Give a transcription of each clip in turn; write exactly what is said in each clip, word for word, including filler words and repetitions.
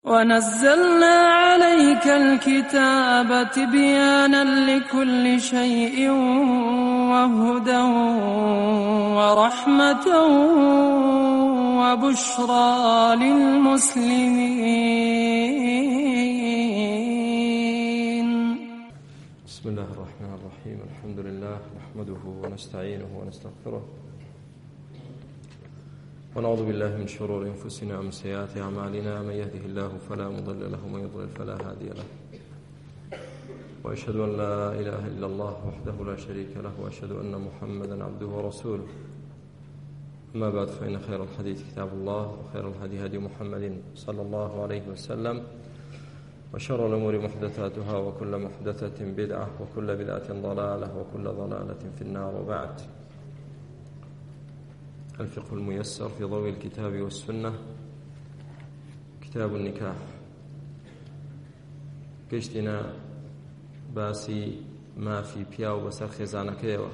ونزلنا عليك الكتاب تبيانا لكل شيء وهدى ورحمة وبشرى للمسلمين. بسم الله الرحمن الرحيم. الحمد لله نحمده ونستعينه ونستغفره ونعوذ بالله من شرور أنفسنا ومن سيئات أعمالنا. من يهده الله فلا مضل له ومن يضلل فلا هادي له، وأشهد أن لا إله إلا الله وحده لا شريك له، وأشهد أن محمدا عبده ورسوله. أما بعد، فإن خير الحديث كتاب الله، وخير الهدي هدي محمد صلى الله عليه وسلم، وشر الأمور محدثاتها، وكل محدثة بدعة، وكل بدعة ضلالة، وكل ضلالة في النار. وبعد، الفقه الميسر في ضوء الكتاب والسنة، كتاب النكاح. گەیشتینە باسی مافی پیا و بەسەر خێزانەکەیەوە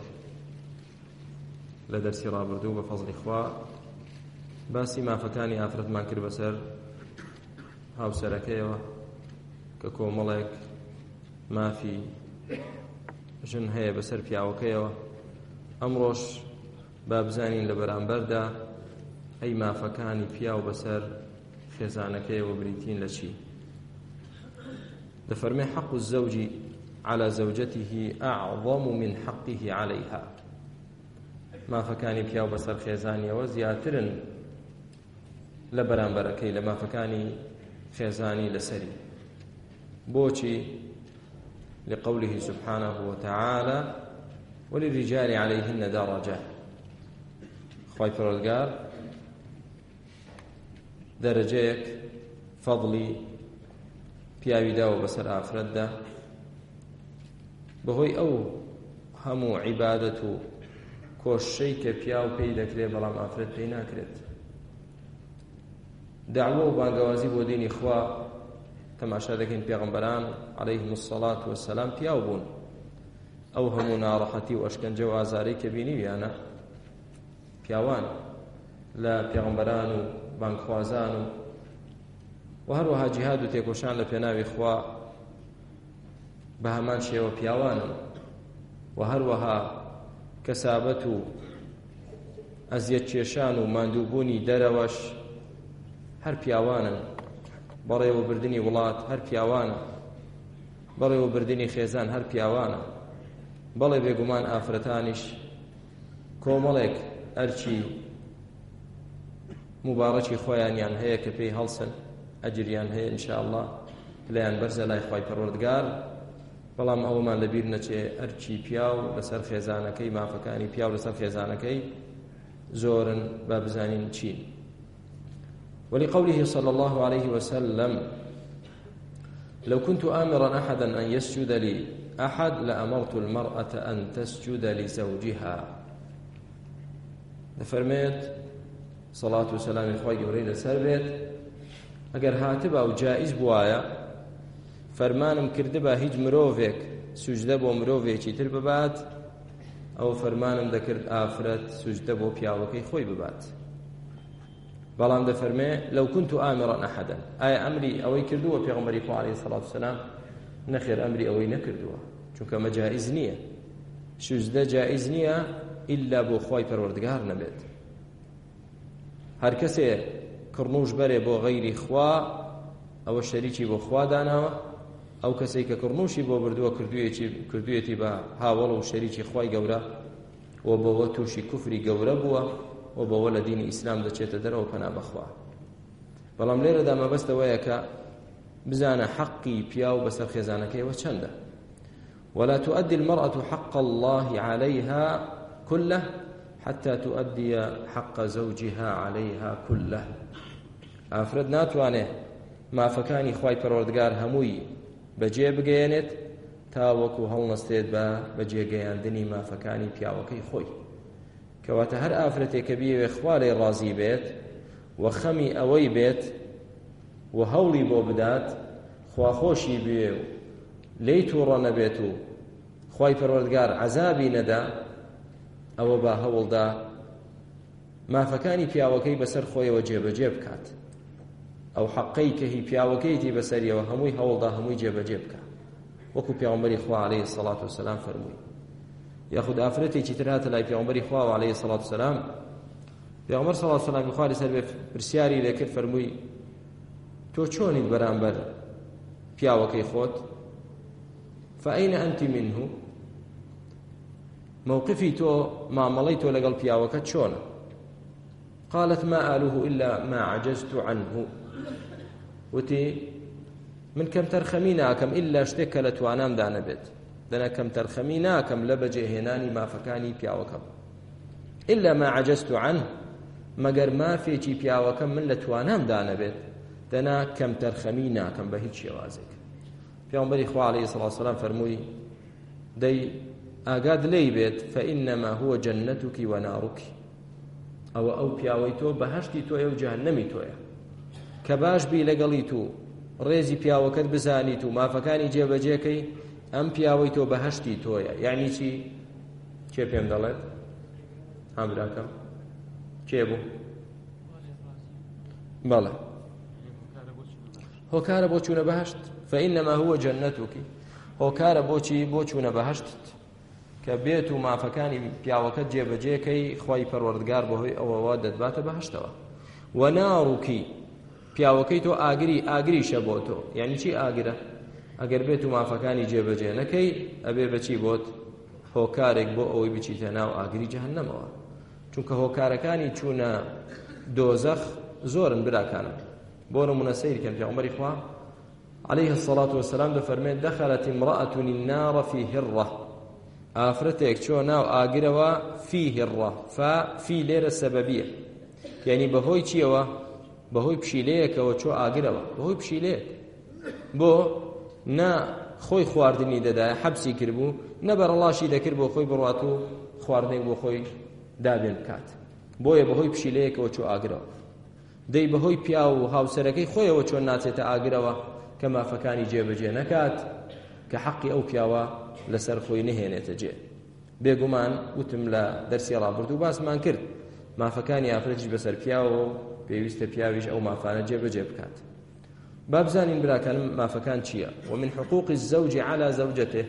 لە دەرسی ڕابردوو بە فەزلی خوا. باسی مافەکانی ئافرەتمان کرد بەسەر هاوسەرەکەیەوە کە کۆمەڵێک مافی ژن هەیە بەسەر پیاوەکەیەوە. ئەمڕۆژ با بزانین لە بەرامبەردا ئەی مافەکانی پیا و بەسەر خێزانەکەیەوە بریتین لە چی؟ دەفەرمێ حق الزوج على زوجته أعظم من حقه عليها. مافەکانی پیا و بەسەر خێزانیەوە زیاترن لە بەرامبەرەکەی لە مافەکانی خێزانی لەسەری. بۆچی؟ لقوله سبحانه وتعالى وللرجال عليهن درجة. خوای پەروەردگار دەرەجەیەک فەضلی پیاوی داوە بەسەر ئافرەتدا بەهۆی ئەو هەموو عیبادەت و کۆششەی کە پیاو پێی دەکرێت بەڵام ئافرەت پێی ناکرێت. داوە و بانگەوازی بۆ دینی خوا تەماشا دەکەین پێغەمبەران عەلەیهیم السەڵات وەسەلام پیاو بوون. ئەو هەموو ناڕەحەتی و ئەشکەنجە و ئازارەی کە بینیویانە پیاوان لە پێغەمبەران و بانگخوازان و و هەروەها جیهاد و تێکۆشان لە پێناوی خوا بە هەمان شێوە پیاوانن. و هەروەها کەسابەت و ئەزیەت کێشان و ماندووبوونی دەرەوەش هەر پیاوانن. بەڕێوەبردنی وڵات هەر پیاوانە، بەڕێوەبردنی خێزان هەر پیاوانە. بەڵێ بێگومان ئافرەتانیش کۆمەڵێک ئەرچی مبارەکی خۆیانیان هەیە کە پێی هەڵسن، ئەجریان هەیە ئینشاءالله پلەیان بەرزە لای خوای پەروەردگار. بەڵام ئەوەمان لەبیر نەچێ ئەرچی پیاو لەسەر خێزانەکەی، مافەکانی پیاو لەسەر خێزانەکەی زۆرن با بزانین چین. ولقوله صلى الله عليه وسلم لو كنت آمرا أحدا أن يسجد لي أحد لأمرت المرأة أن تسجد لزوجها. دەفەرمێت سەڵات و سەلامی خوای گەورەی لەسەر بێت، ئەگەر هاتبا و جائز بوایە فەرمانم کردبا هیچ مرۆڤێک سوجدە بۆ مرۆڤێکی تر ببات، ئەو فەرمانم دەکرد ئافرەت سوجدە بۆ پیاوەکەی خۆی ببات. بەڵام دەفەرمێ لەو كنت آمرا أحدا، ئایا ئەمری ئەوەی کردووە پێغەمبەری خوا عەلەیهی سەڵات وسەلام؟ نەخێر، ئەمری ئەوەی نەکردووە، چونکە مەجائز نییە. سوجدە جائز نییە ئیلا بۆ خوای پەروەردگار نەبێت. هەر کەسێ کڕنوش بەرێ بۆ غەیری خوا ئەوە شەریکی بۆ خوا داناوە. ئەو کەسەی کە کڕنوشی بۆ بردووە کردوێتی بە هاوڵ و شەریکی خوای گەورە و بەوە تووشی کوفری گەورە بووە و بەوە لە دینی ئیسلام دەچێتە دەرەوە پەنا بەخوا. بەڵام لێرەدا مەبەستەوەیە کە بزانە حەقی پیاو بەسەر خێزانەکەیەوە چەندە. ولا تؤدي المرأة حق الله عليها كله حتى تؤدي حق زوجها عليها كله. ئافرەت ناتوانێ مافەکانی خوای پەروەردگار هەمووی بەجێ بگەیەنێت تا وەکو هەڵنەستێت بە بەجێگەیاندنی مافەکانی پیاوەکەی خۆی. کەواتە هەر ئافرەتێک کە بیەوێ خوا لێی ڕازی بێت و خەمی ئەوەی بێت و هەوڵی بۆ بدات خواخۆشی بێ و لێی تووڕە نەبێت و خوای پەروەردگار عەزابی نەدا، ئەوە با هەوڵدا مافەکانی پیاوەکەی بەسەر خۆیەوە جێبەجێ بکات. ئەو حەقەی کە هی پیاوەکەیەتی بەسەریەوە هەمووی هەوڵدا هەمووی جێبەجێ بکە، وەکو پێغەمبەری خوا عەلەیهی سەڵات وسەلام فەرمووی. یاخود ئافرەتێکی تر هاتە لای پێغەمبەری خوا عەلەیهی سەڵات وسەلام، پێغەمبەر سەڵات وسەلامی خوا لەسەر بێ پرسیاری لێ کرد، فەرمووی تۆ چۆنیت بەرامبەر پیاوەکەی خۆت؟ فەئەینە ئەنتی منه، موقفی تۆ مامەڵەی تۆ لەگەڵ پیاوەکەت چۆنە؟ قالت ما آلوه إلا ما عجزت عنه، وتی من کەم تەرخەمی ناکەم ئللا شتێک کە لە توانامدا نەبێت، دەنا کەم تەرخەمی ناکەم لە بەجێهێنانی مافەکانی پیاوەکەم، ئللا ما عجزت عنه، مەگەر مافێکی پیاوەکەم من لە توانامدا نەبێت، دەنا کەم تەرخەمی ناکەم بە هیچ شێوازێک. پێغەمبەری خوا عەلەیهی سەڵات وسەلام فەرمووی دەی ئاگاد لێی بێت فەئینەما هو جەنەتوکی وەناڕوکی، ئەوە ئەو پیاوەی تۆ بەهەشتی تۆیە و جەهەنەمی تۆیە، کە باش بی لەگەڵیت و ڕێزی پیاوەکەت بزانیت و مافەکانی جێبەجێکەی، ئەم پیاوەی تۆ بەهەشتی تۆیە. یعنی چی؟ چێ پێم دەڵێت؟ هەمراکەم کێ بوو؟ بەڵێ هۆکارە بۆ چوونە بەهەشت، فەئینەما هو جەنەتوکی، هۆکارە بۆچی؟ بۆ چوونە بەهەشتت، کە بێت و مافەکانی پیاوەکەت جێبەجێکەی خوای پەروەردگار بەهۆی ئەوەوە دەتباتە بەهەشتەوە. وەناڕوکی، پیاوەکەی تۆ ئاگری ئاگریشە بۆ تۆ. یعنی چی ئاگرە؟ ئەگەر بێت و مافەکانی جێبەجێ نەکەی ئەبێ بەچی بۆت؟ هۆکارێک بۆ ئەوەی بچیتە ناو ئاگری جەهەنەمەوە. چونکە هۆکارەکانی چوونە دۆزەخ زۆرن براکانم. بۆ نمونە سەیرکەن پێغەمبەری خوا عەلەیهی السەڵات وەسەلام دەفەرمێت دەخەلەت امرأة النار في هرة، ئافرەتێک چۆ ناو ئاگرەوە فی هڕە، فا فی لێرە سەبەبیە، یعنی بەهۆی چیەوە؟ بەهۆی پشیلەیەکەوە چۆ ئاگرەوە، بەهۆی پشیلەیەک. بۆ نا خۆی خواردنی دەدایە حەبسی کردبوو، نە بەرەڵاشی دەکرد بۆ خۆی بڕات و خواردنێک بۆ خۆی دابێن بکات، بۆیە بەهۆی پشیلەیەکەوە چۆ ئاگرەوە. دەی بەهۆی پیا و هاوسەرەکەی خۆیەوە چۆن ناچێتە ئاگرەوە کە مافەکانی جێبەجێ نەکات، کە حەقی ئەو پیاوە لەسەر خۆی نهێنێتە جێ. بێگومان وتم لە دەرسی ڕابردوو باسمان کرد مافەکانی ئافرەتیش بەسەر پیاوە و پێویستە پیاویش ئەو مافانە جێبەجێ بکات. با بزانین براکانم مافەکان چییە؟ ومن حقوق الزوج على زوجته،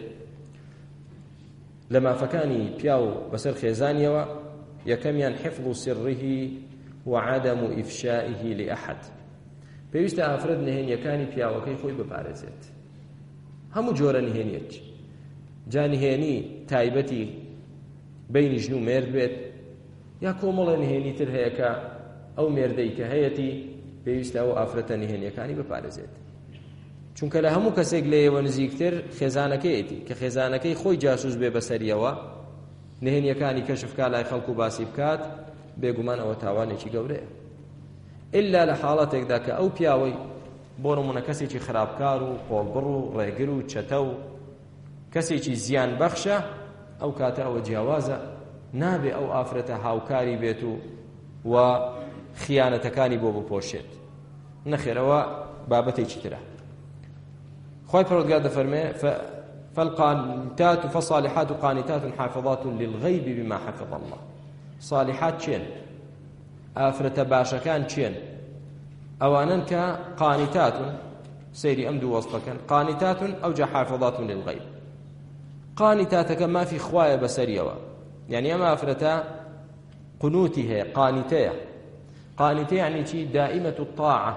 لە مافەکانی پیا و بەسەر خێزانیەوە یەکەمیان حفظ سره وعدم إفشائه لأحد، پێویستە ئافرەت نهێنیەکانی پیاوەکەی خۆی بپارێزێت، هەموو جۆرە نهێنیەک، جا نهێنی تایبەتی بینی ژن و مێرد بێت، یا کۆمەڵە نهێنی تر هەیە کە ئەو مێردەی کە هەیەتی پێویستە ئەو ئافرەتە نهێنیەکانی بپارێزێت. چونکە لە هەموو کەسێک لێیەوە نزیکتر خێزانەکەیەتی، کە خێزانەکەی خۆی جاسوس بێ بەسەریەوە، نهێنیەکانی کەشفکا لای خەڵک و باسی بکات، بێگومان ئەوە تاوانێکی گەورەیە. ئللا لە حاڵەتێکدا کە ئەو پیاوەی بۆ نمونە کەسێکی خراپکار و قۆڵبڕ و ڕێگر و چەتە و کەسێکی زیان بەخشە، ئەو کاتە ئەوە جیاوازە، نابێ ئەو ئافرەتە هاوکاری بێت و و خیانەتەکانی بۆ بپۆشێت. نەخێرەوە بابەتێکی ترە. خوای پەروەردگار دەفەرمێ فالقانتات فالصالحات قانتات حافظات للغيب بما حفظ الله. صالحات چێن؟ ئافرەتە باشەکان چێن؟ ئەوانن کە قانتاتون، سەیری ئەم دوو وەسفەکەن، قانتاتون ئەو جا حافظات للغيب. قانتاتەکە مافی خوایە بەسەریەوە، یعنی ئەم ئافرەتە قنوتی هەیە، قانتەیە. قانتە یعنی چی؟ دائمة الطاعة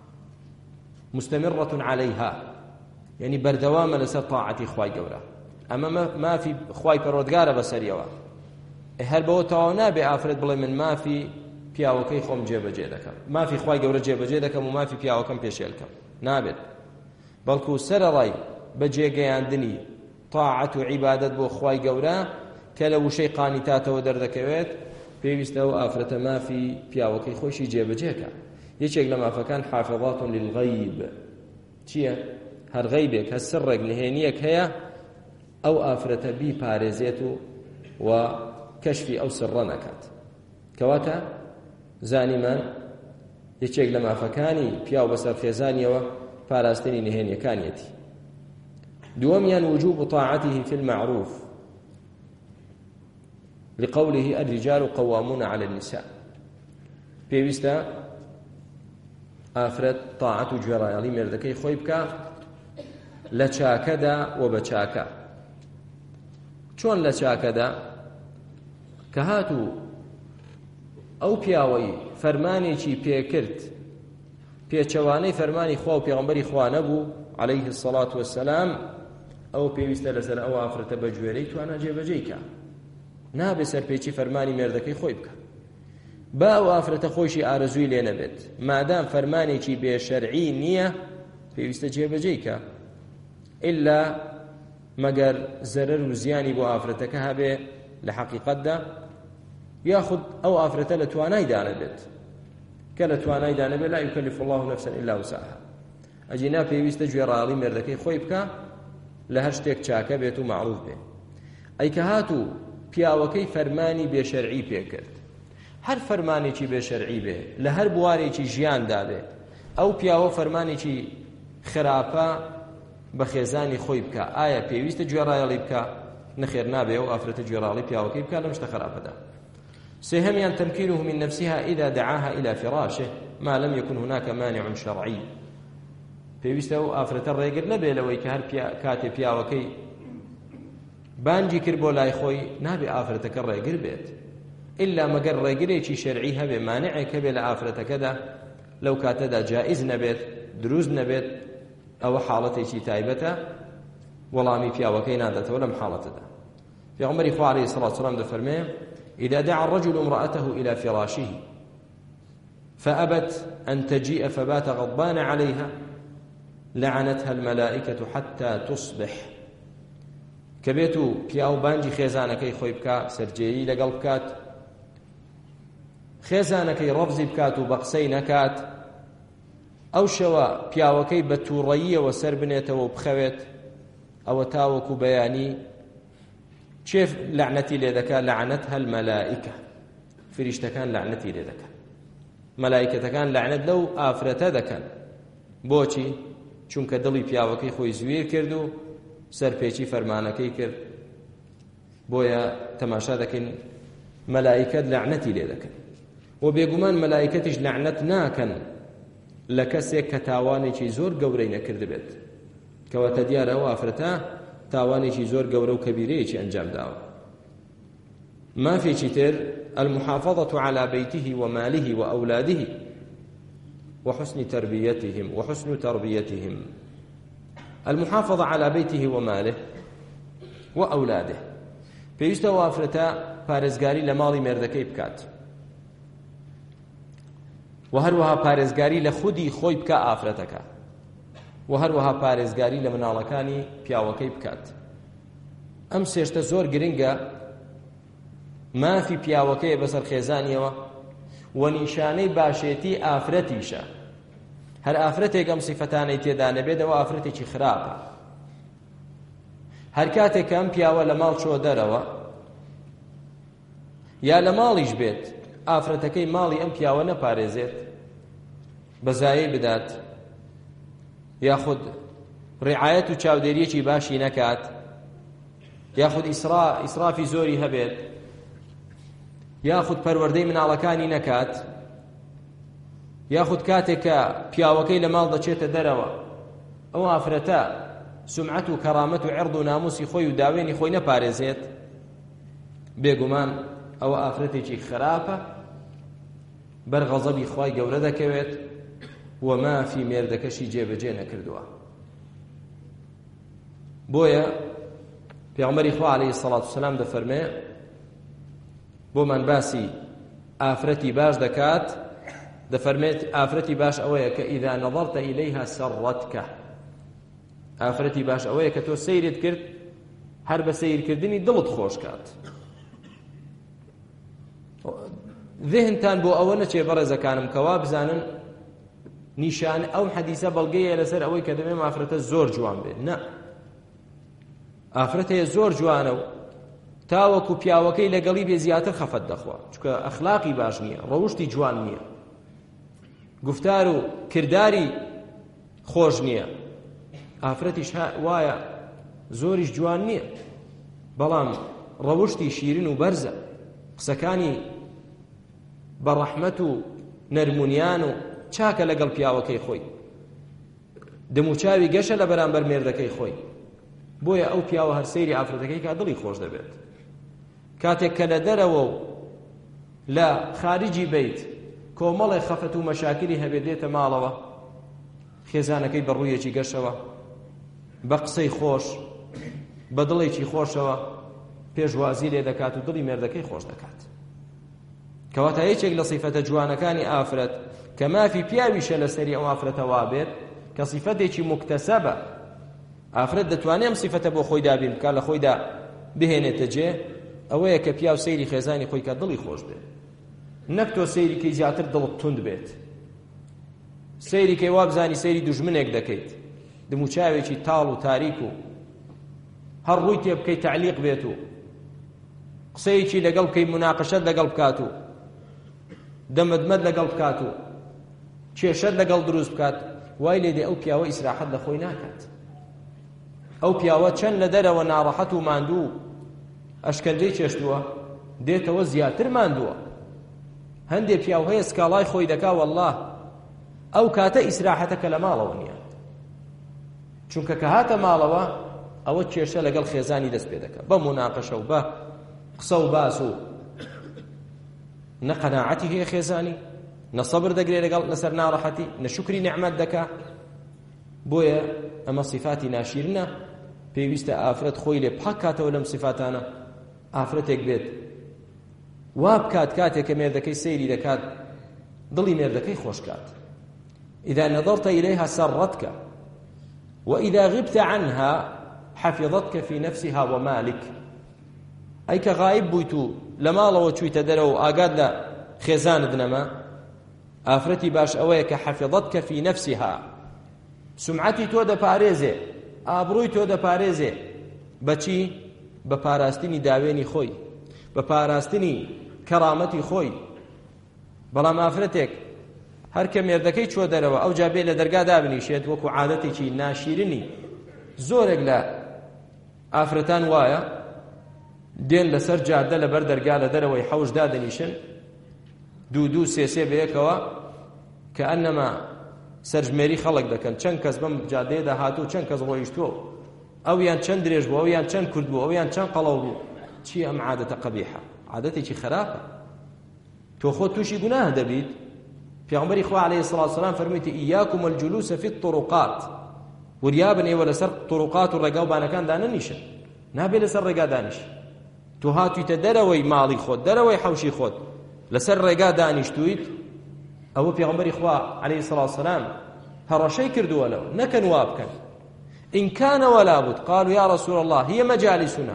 مستمرة عليها، یعنی بەردەوامە لەسەر طاعەتی خوای گەورە. ئەمە مافی خوای پەروەردگارە بەسەریەوە. هەر بەوە تەواو نابێ ئافرەت بڵێ من مافی پیاوەکەی خۆم جێبەجێ دەکەم، مافی خوای گەورە جێبەجێ دەکەم و مافی پیاوەکەم پێشێلکەم، نابێت. بەڵکو سەرەڕای بەجێگەیاندنی طاعەت و عیبادەت بۆ خوای گەورە کە لە وشەی قانیتاتەوە دەردەکەوێت، پێویستە ئەو ئافرەتە مافی پیاوەکەی خۆشی جێبەجێکە. یەکێک لە مافەکان حافظات للغیب چییە؟ هەر غەیبێک، هەر سڕێک نهێنیەک هەیە، ئەو ئافرەتە بیپارێزێت و و کەشفی ئەو سڕە نەکات. کەواتە زانیمان یەکێک لە مافەکانی پیاو بەسەر خێزانیەوە پاراستنی نهێنیەکانیەتی. دووەمیان وجوب طاعته في المعروف لقوله الرجال قوامون على النساء. پێویستە ئافرەت تاعەت و گوێڕایەڵی مێردەکەی خۆی بکە لە چاکەدا و بە چاکە. چۆن لە چاکەدا؟ کە هاتوو ئەو پیاوەی فەرمانێکی پێکرد پێچەوانەی فەرمانی خوا و پێغەمبەری خوا نەبوو عەلەیه السەڵات وەسسەلام، ئەو پێویستە لەسەر ئەو ئافرەتە بە گوێرەی توانە جێبەجێی کە، نابێ سەرپێچی فەرمانی مێردەکەی خۆی بکە. با ئەو ئافرەتە خۆشی ئارەزووی لێ نەبێت، مادام فەرمانێکی بێشەرعی نییە پێویستە جێبەجێی کە، ئیلا مەگەر زەرەر و زیانی بۆ ئافرەتەکە هەبێ لە حەقیقەتدا، یاخود ئەو ئافرەتە لە توانایدا نەبێت، کە لە توانایدا نەبێت لا یوکەلیف الله نەفسەن ئیلا وسعها. ئەجینا پێویستە گوێڕایەڵی مێردەکەی خۆی بکە لە هەر شتێک چاکە بێت و معروف بێ. ئەی کە هاتوو پیاوەکەی فەرمانی بێشەرعی پێکرد، هەر فەرمانێکی بێشەرعی بێ لە هەر بوارێکی ژیاندا بێ، ئەو پیاوە فەرمانێکی خراپە بە خێزانی خۆی بکە، ئایا پێویستە گوێڕایەڵی بکە؟ نەخێر، نابێ ئەو ئافرەتە گوێڕایەڵی پیاوەکەی بکە لەم شتە خراپەدا. سێهەمیان تەمکینه من نفسها إذا دعاها إلى فراشه ما لم يكن هناك مانع شرعي. پێویستە ئەو ئافرەتە ڕێگر نەبێ لەوەی کە هەر کاتێ پیاوەکەی بانگی کرد بۆ لای خۆی نابێ ئافرەتەکە ڕێگر بێت، ئیلا مەگەر ڕێگرێکی شەرعی هەبێ، مانعێکە بێ لە ئافرەتەکەدا، لەو کاتەدا جائز نەبێت، دروست نەبێت، ئەوە حاڵەتێکی تایبەتە، وەڵامی پیاوەکەی ناداتەوە لەم حاڵەتەدا. پێغەمبەری خوا عەلەیهی سەڵات وسەلام دەفەرمێ: إذا دعا الرجل امرأته إلى فراشه فأبت أن تجيء فبات غضبان عليها لعنتها الملائكة حتى تصبح. كبيتو بياو بانجي خيزانكي خوي بكا سرجيي لقل بكات، خێزانەکەی ڕەفزی بکات و بەقسەی نەکات، ئەو شەوە پیاوەکەی بە تووڕەییەوە سەر بنێتەوە و بخەوێت، ئەوە تاوەکو بەیانی چێ لعنەتی لێ دەکات؟ لعنەتها المەلائکە، فریشتەکان لعنەتی لێ دەکەن، مەلائکەتەکان لعنەت لەو ئافرەتە دەکەن. بۆچی؟ چونکە دڵی پیاوەکەی خۆی زویر کرد و سەرپێچی فەرمانەکەی کرد. بۆیە تەماشا دەکەین مەلائکەت لعنەتی لێ دەکەن، و بێگومان مەلائکەتیش لعنەت ناکەن لە کەسێک کە تاوانێکی زۆر گەورەی نەکرد بێت، کەواتە دیارە ئەو ئافرەتە تاوانێکی زۆر گەورە و کەبیرەیەکی ئەنجام داوە. مافێکی تر: المحافظة على بيته وماله وأولاده وحسن تربيتهم وحسن تربيتهم. المحافظة على بيته وماله وأولاده، پێویستە ئەو ئافرەتە پارێزگاری لە ماڵی مێردەکەی بکات، و هەروەها پارێزگاری لە خودی خۆی بکە ئافرەتەکە، و هەروەها پارێزگاری لە مناڵەکانی پیاوەکەی بکات. ئەم سێشتە زۆر گرنگە، مافی پیاوەکەیە بەسەر خێزانیەوە و نیشانەی باشێتی ئافرەتیشە. هەر ئافرەتێک ئەم سیفەتانەی تێدا نەبێت ئەوە ئافرەتێکی خراپە. هەر کاتێک ئەم پیاوە لە ماڵ چۆ دەرەوە یا لە ماڵیش بێت، ئافرەتەکەی ماڵی ئەم پیاوە نەپارێزێت، بەزایەی بدات، یاخود ڕێعایەت و چاودێریەکی باشی نەکات، یاخود ئیسرا ئیسرافی زۆری هەبێت، یاخود پەروەردەی مناڵەکانی نەکات، یاخود کاتێک کە پیاوەکەی لە ماڵ دەچێتە دەرەوە ئەو ئافرەتە سمعەت و کەرامەت و عێرد و ناموسی خۆی و داوێنی خۆی نەپارێزێت، بێگومان ئەوە ئافرەتێکی خراپە، بەر غەزەبی خوای گەورە دەکەوێت و مافی مێردەکەشی جێبەجێ نەکردووە. بۆیە پێغەمبەری خوا عەلەیهی سەڵات وسەلام دەفەرمێ بۆمان باسی ئافرەتی باش دەکات، دەفەرمێت ئافرەتی باش ئەوەیە کە ئیذا نەظەرتە ئیلەیها سەڕەتکە. ئافرەتی باش ئەوەیە کە تۆ سەیرت کرد، هەر بە سەیرکردنی دڵت خۆش کات. ذهنتان بۆ ئەوە نەچێ بەڕێزەکانم کەوا بزانن نیشان ئەو حەدیسە بەڵگەیە لەسەر ئەوەی کە دەبێ ئافرەتە زۆر جوان بێت. نە، ئافرەتەیە زۆر جوانە و تاوەکو پیاوەکەی لەگەڵی بێ زیاتر خەفەت دەخوا، چونکە ئەخلاقی باش نییە، ڕەوشتی جوان نییە، گفتار و کرداری خۆش نییە. ئافرەتیش وایە زۆریش جوان نییە، بەڵام ڕەوشتی شیرین و بەرزە، قسەکانی بەڕەحمەت و نەرمونیان و چاکە لەگەڵ پیاوەکەی خۆی، دەموچاوی گەشە لە بەرامبەر مێردەکەی خۆی. بۆیە ئەو پیاوە هەر سەیری ئافرەتەکەی کا دڵی خۆش دەبێت. کاتێک کە لە دەرەوە و لە خارجی بیت کۆمەڵی خەفەت و مەشاکلی هەبێت دێتە ماڵەوە، خێزانەکەی بە ڕوویەکی گەشەوە، بە قسەی خۆش، بە دڵێکی خۆشەوە پێشوازی لێ دەکات و دڵی مێردەکەی خۆش دەکات. کەواتە یەکێک لە سیفەتە جوانەکانی ئافرەت کە مافی پیاویشە لەسەری ئەو ئافرەتەوا بێت کە سیفەتێکی مکتەسەبە. ئافرەت دەتوانێت ئەم سیفەتە بۆ خۆی دابین بکات، لە خۆیدا بهێنێتە جێ، ئەوەیە کە پیاو سەیری خێزانی خۆی کە دڵی خۆش بێت، نەک تۆ سەیری کەی زیاتر دڵت توند بێت، سەیری کەی وا بزانی سەیری دوژمنێک دەکەیت، دموچاوێکی تاڵ و تاریک و هەر ڕووی تێ بکەیت تعلیق بێت و قسەیەکی لەگەڵ بکەی مناقەشەت لەگەڵ بکات و دەمەدمەد لەگەڵ بکات و کێشەت لەگەڵ دروست بکات، وای لێ دێ ئەو پیاوە ئیسراحەت لە خۆی ناکات. ئەو پیاوە چەند لە دەرەوە ناڕەحەت و ماندوو ئەشکەنجەی چێشتووە دێتەوە زیاتر ماندووە. هەندێک پیاو هەیە سکاڵای خۆی دەکا وەڵڵاه ئەو کاتە ئیسراحەتەکە لە ماڵەوە نییە، چونکە کە هاتە ماڵەوە ئەوە کێشە لەگەڵ خێزانی دەست پێ دەکات، بە مناقەشە و بە قسە و باس و نەقەناعەتی هەیە خێزانی، نەسەبر دەگرێت لەگەڵ لەسەر ناڕەحەتی، نەشکری نعمەت دەکا. بۆیە ئەمە صفاتی ناشیرنە، پێویستە ئافرەت خۆی لێ پاک کاتەوە لەم صفاتانە. ئافرەتێک بێت وا بکات کاتێک کە مێردەکەی سەیری دەکات دڵی مێردەکەی خۆش کات. إذا نظرت إليها سرتك وإذا غبت عنها حفظتك في نفسها ومالك. أي كغائب بويتو لما الله وشويت درو آقاد لا خزان دنما آفرتي باش أويك حفظتك في نفسها، سمعتي تو دا باريزي، آبروي تو دا باريزي، بچي بپاراستنی داوێنی خۆی، بەپاراستنی کەرامەتی خۆی. بەڵام ئافرەتێک هەر کە مێردەکەی چۆ دەرەوە ئەو جا بێ لە دەرگا دابنیشێت وەکو عادەتێکی ناشیرنی. زۆرێک لە ئافرەتان وایە دێن لەسەر جادە لەبەر دەرگا لە دەرەوەی حەوش دادەنیشن دوو دوو سێ سێ بەیەکەوە کە ئەنەما سەرژمێری خەڵک دەکەن، چەند کەس بەم جادەیەدا هاتوو، چەند کەس ڕۆیشتووە، ئەویان چەند درێژ بوو، ئەویان چەند کورد بوو، ئەویان چەند قەڵەو بوو. چی ئەم عادەتە قەبیحە، عادەتێکی خراپە، تۆ خۆت تووشی گوناه دەبیت. پێغەمبەری خوا عەلەیهی سەڵاتو وسەلام فەرموویەتی ئیاکم الجلوس فی الطرقات، وریابن ئێوە لەسەر طرقات و ڕێگا و بانەکاندا نەنیشن، نابێت لەسەر ڕێگا دانیش. تۆ هاتوویتە دەرەوەی ماڵی خۆت، دەرەوەی حەوشی خۆت، لەسەر ڕێگا دانیشتویت، ئەوە پێغەمبەری خوا عەلەیهی سەڵاتو وسەلام هەڕەشەی کردووە لەو، نەکەن وا بکەن. إن كان ولا بد قالوا يا رسول الله هي مجالسنا.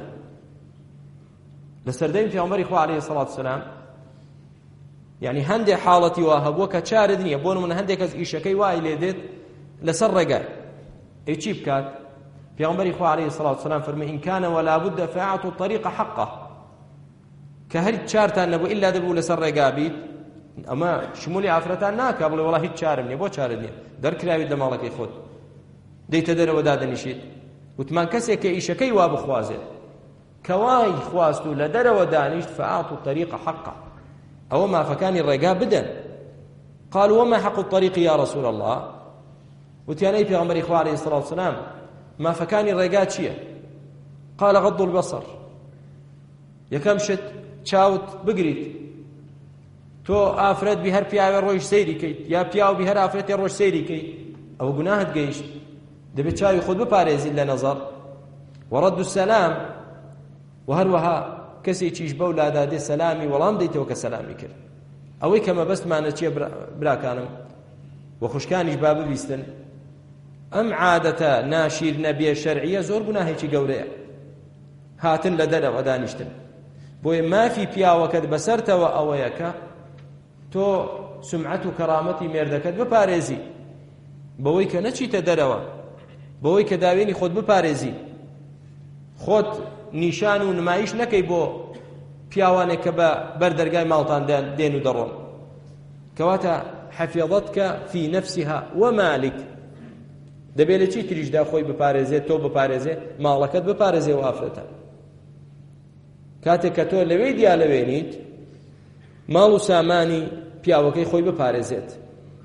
لسردين في عمر إخوة عليه الصلاة والسلام يعني هندي حالتي وهبوة كتشاردني بون من هندي كز إيشكي وايلي ديت لسر رقاي إيشيب كات في عمر إخوة عليه الصلاة والسلام فرمي إن كان ولا بد فأعطوا الطريق حقه. كهل تشارتان نبو إلا دبو لسر رقابيت أما شمولي عفرتان ناكا بلي والله هيت شارمني بو شاردني در كلاوي دمالك يخود دەیتە دەرەوە دادەنیشێت، وتمان کەسێک کە ئیشەکەی وا بخوازێت کەوای خواست و لە دەرەوە دانیشت فأعطوا الطريق حقه، ئەوە مافەکانی ڕێگا بدەن. قالوا وما حق الطريق يا رسول الله؟ وتیانەی پێغەمبەری خوا عەلەیهی سەڵاتو وسەلام مافەکانی ڕێگا چییە؟ قال غض البصر، یەکەم شت چاوت بگریت. تۆ ئافرەت بی هەر پیاوێ ڕۆیش سەیری کەیت یا پیاو بی هەر ئافرەتێ ڕۆژ سەیری کەیت، ئەوە گوناهت گەیشت، دەبێت چاوی خۆت بپارێزیت لە نەزەر. وەڕەد السەلام، و هەروەها کەسێکیش بەو لادادێ سەلامی وەڵام دەیتەوە کە سەلامی کرد. ئەوەی کە مەبەستمانە چییە براکانم و خوشکانیش با ببیستن، ئەم عادەتە ناشیرنە بێ شەرعیە زۆر گوناهێکی گەورەیە، هاتن لە دەرەوە دانیشتن. بۆیە مافی پیاوەکەت بەسەرتەوە ئەوەیە کە تۆ سمعەت و کەرامەتی مێردەکەت بپارێزی، بەوەی کە نەچیتە دەرەوە، بەوەی کە داوێنی خۆت بپارێزی، خۆت نیشان و نمایش نەکەی بۆ پیاوانێک کە بە بەردەرگای ماڵتان دێن و دەڕۆن. کەواتە حەفیظەتکە فی نەفسیها وەمالک، دەبێت لە چی تریشدا خۆی بپارێزێت، تۆ بپارێزێ، ماڵەکەت بپارێزێ و ئافرەتە. کاتێک کە تۆ لەوەی دیا لەوێنیت ماڵ و سامانی پیاوەکەی خۆی بپارێزێت،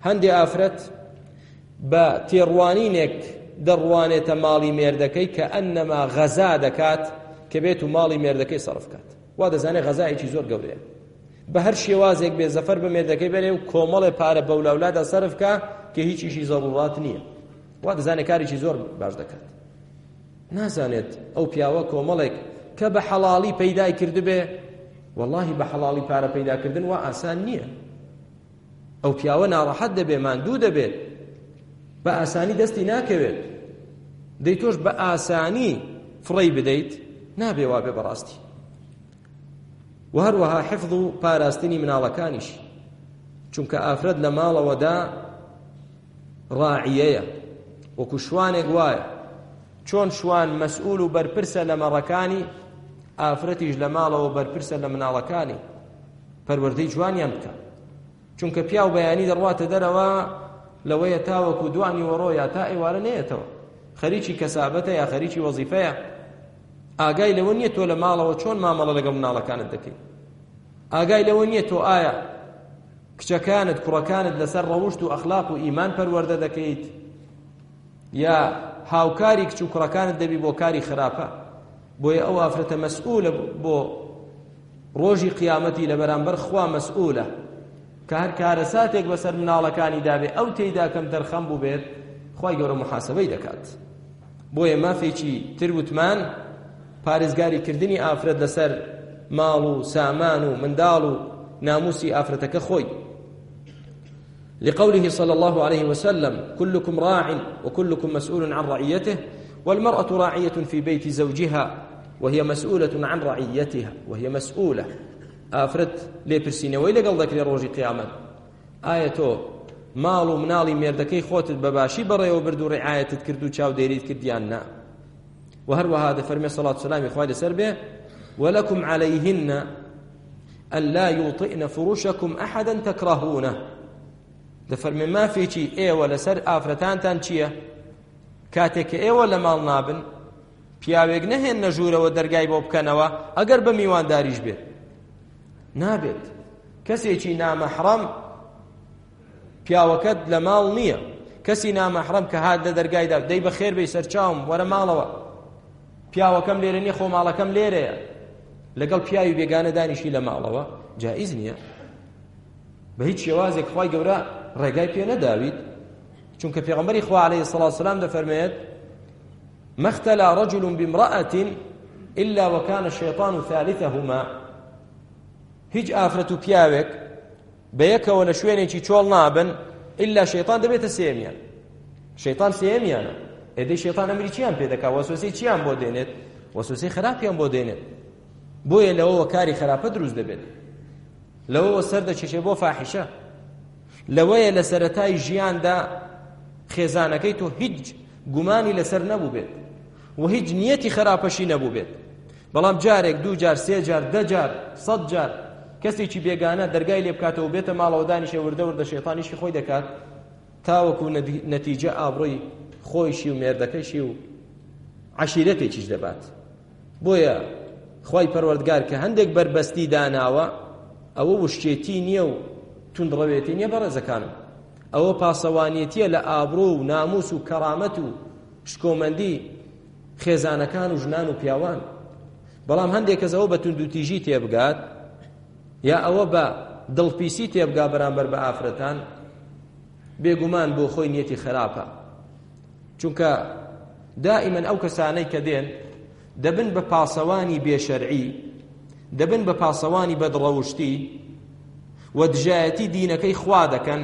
هەندێ ئافرەت بە تێڕوانینێک دەڕوانێتە ماڵی مێردەکەی کە ئەنەما غەزا دەکات کە بێت و ماڵی مێردەکەی سەرف کات. وا دەزانێت غەزایەکی زۆر گەورەیە. بە هەر شێوازێک بێ زەفەر بە مێردەکەی بێنێ و کۆمەڵێ پارە بەولاولادا سەرف کا کە هیچیشی زەڕوڕات نییە. وا دەزانێت کارێکی زۆر باش دەکات. نازانێت ئەو پیاوە کۆمەڵێک کە بە حەڵاڵی پەیدای کردبێ، وەڵڵاهی بە حەڵاڵی پارە پەیداکردن وا ئاسان نییە. ئەو پیاوە ناڕەحەت دەبێ، ماندوو دەبێت، بە ئاسانی دەستی ناکەوێت. دەی تۆش بە ئاسانی فڕی بدەیت، نابێ وا بێ بەڕاستی. و هەروەها حفظ و پاراستنی مناڵەکانیش، چونکە ئافرەت لە ماڵەوەدا ڕاعیەیە، وەکو شوانێک وایە چۆن شوان مەسئول و بەرپرسە لە مەڕەکانی، ئافرەتیش لە ماڵەوە بەرپرسە لە مناڵەکانی، پەروەردەی جوانیان بکە. چونکە پیا و بەیانی دەڕواتە دەرەوە لەوەیە تاوەکو دوانی وەڕۆ یا تا ئێوارە نەیەتەوە، خەریکی کەسابەتە یا خەریکی وەزیفەیە. ئاگای لەوە نییە تۆ لە ماڵەوە چۆن مامەڵە لەگەڵ مناڵەکانت دەکەیت. ئاگای لەوە نییە تۆ ئایا کچەکانت کوڕەکانت لەسەر ڕەوشت و ئەخلاق و ئیمان پەروەردە دەکەیت، یا هاوکاری کچ و کوڕەکانت دەبی بۆ کاری خراپە. بۆیە ئەو ئافرەتە مەسئولە بۆ ڕۆژی قیامەتی لە بەرامبەر خوا مەسئولە کە هەر کارە ساتێک بەسەر مناڵەکانی دابێ ئەو تێیدا کەم دەرخەم بوو بێت، خوای گەورە محاسبەی دەکات. بۆیە مافێکی تر وتمان پارێزگاری کردنی ئافرەت لەسەر ماڵ و سامان و منداڵ و ناموسی ئافرەتەکە خۆی. لقوله صلى الله عليه وسلم كلكم راع وكلكم مسؤول عن رعيته والمرأة راعية في بيت زوجها وهي مسؤولة عن رعيتها وهي مسؤولة. ئافرەت لێپرسینەوەی لەگەڵ دەکرێت ڕۆژی قیامەت. ئایا تۆ ماڵ و مناڵی مێردەکەی خۆتت بەباشی بەڕێوە برد و ڕعایەتت کرد و چاودێریت کردیان نا؟ و هەروەها دەفەرمێ سەڵات سەلامی خوای لەسەر بێ ولكم عليهن ألا يوطئن فروشكم أحدا تكرهونه. دەفەرمێ مافێکی ئێوە لەسەر ئافرەتانتان چییە؟ کاتێک کە ئێوە لە ماڵ نابن پیاوێک نەهێننە ژوورەوە دەرگای بۆ بکەنەوە ئەگەر بە میوانداریش بێت. نابێت کەسێکی نامەحرەم پیاوەکەت لە ماڵ نییە، کەسی نامەحرەم کە هات لە دەرگایدا دەی بە خێر بێی سەرچاوم وەرە ماڵەوە، پیاوەکەم لێرە نییە خۆ ماڵەکەم لێرەیە، لەگەڵ پیاوی بێگانە دانیشی لە ماڵەوە جائیز نییە. بە هیچ شێوازێک خوای گەورە ڕێگای پێ نەداویت، چونکە پێغەمبەری خوا عەلەیهی السەڵاتو وەسەلام دەفەرمێت ما اختلى رجل بامرأة إلا وكان الشيطان ثالثهما. هیچ ئافرەت و پیاوێک بەیەکەوە لە شوێنێکی چۆڵ نابن ئللا شەیطان دەبێتە سێمیان. شەیطان سێمیانە. ئێدەی شەیطان ئەمری چیان پێ دەکات؟ وەسوسەی چیان بۆ دێنێت؟ وەسوسەی خراپیان بۆ دێنێت. بۆیە لەوەوە کاری خراپە دروست دەبێت، لەوەوە سەر دەچێشێ بۆ فاحیشە، لەوەیە لە سەرەتای ژیاندا خێزانەکەی تۆ هیچ گومانی لەسەر نەبوو بێت و هیچ نیەتی خراپەشی نەبوو بێت. بەڵام جارێک دوو جار سێ جار دە جار سەد جار کەسێکی بێگانە دەرگای لێ بکاتەوە بێتە ماڵەوە دانیشێ وردە وردە شەیطانیشی خۆی دەکات تاوەکو نەتیجە ئابڕۆی خۆیشی و مێردەکەیشی و عەشیرەتێکیش دەبات. بۆیە خوای پەروەردگار کە هەندێک بەربەستی داناوە ئەوە وشتێتی نییە و توندڕەوێتی نییە بەڕێزەکانم، ئەوە پاسەوانیەتیە لە ئابڕۆ و ناموس و کەڕامەت و شکۆمەندی خێزانەکان و ژنان و پیاوان. بەڵام هەندێک کەس ئەوە بە توندوتیژی تێبگات یا ئەوە بە دڵپیسی تێبگا بەرامبەر بە ئافرەتان، بێگومان بۆ خۆی نیەتی خراپە. چونکە دائیمەن ئەو کەسانەی کە دێن دەبن بە پاسەوانی بێشەرعی، دەبن بە پاسەوانی بەدڕەوشتی و دژایەتی دینەکەی خوا دەکەن،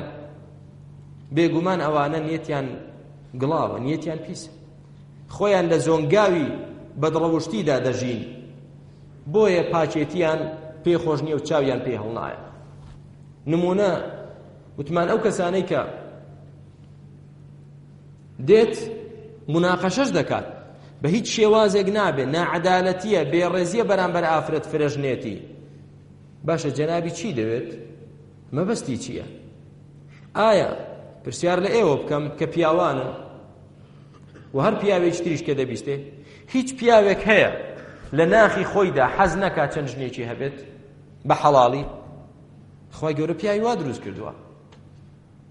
بێگومان ئەوانە نیەتیان گڵاوە، نیەتیان پیسە، خۆیان لە زۆنگاوی بەدڕەوشتیدا دەژین، بۆیە پاچێتیان پێی خۆش نییە و چاویان پێی هەڵنایە. نمونە وتمان ئەو کەسانەی کە دێت مناقەشەش دەکات بە هیچ شێوازێک نابێ، ناعەدالەتیە، بێڕێزیە بەرامبەر ئافرەت فرەژنێتی، باشە جەنابی چی دەوێت؟ مەبەستی چییە؟ ئایا پرسیار لە ئێوە بکەم کە پیاوانن و هەر پیاوێک تریش کە دەبیستێ، هیچ پیاوێک هەیە لە ناخی خۆیدا حەز نەکات چەند ژنێکی هەبێت؟؟ بە حەڵاڵی خوای گەورە پیاوی وا دروست کردووە. ئایا پرسیار لە ئێوە بکەم کە پیاوانن و هەر پیاوێک تریش کە دەبیستێ، هیچ پیاوێک هەیە لە ناخی خۆیدا حەز نەکات چەند ژنێکی هەبێت؟ بە حەڵاڵی؟ خوای گەورە پیاوی وا دروست کردووە.